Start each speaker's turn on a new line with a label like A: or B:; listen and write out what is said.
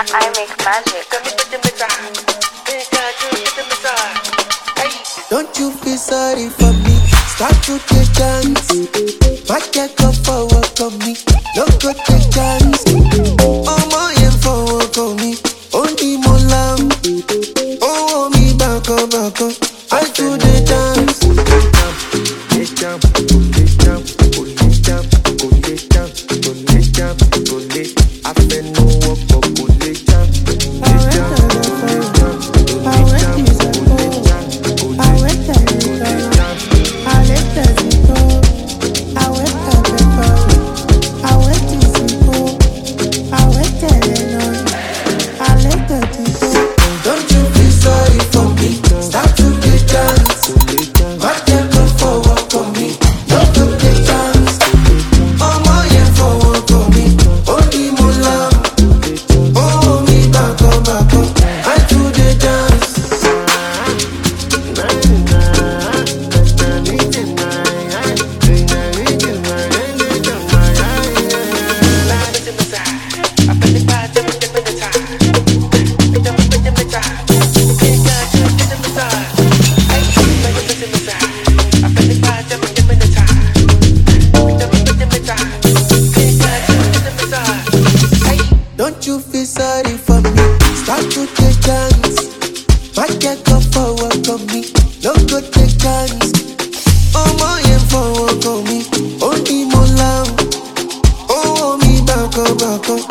A: I make magic.
B: Don't you feel sorry for me? Start to take chance. My get go forward on me. No go take chance. Oh my forward on me. Only more lamb. Oh me back up. I do the dance. I feel no walk up. Don't you feel sorry for me? Start to get dance. My girl go forward for me. Don't go take chance. Oh my yeah forward for me. Only more love. Oh me back up. I do the dance. Don't you feel sorry for me? Start to take chance. My girl go forward for me. No go take chance. Oh my yeah forward for me. Only more love. Oh me back up.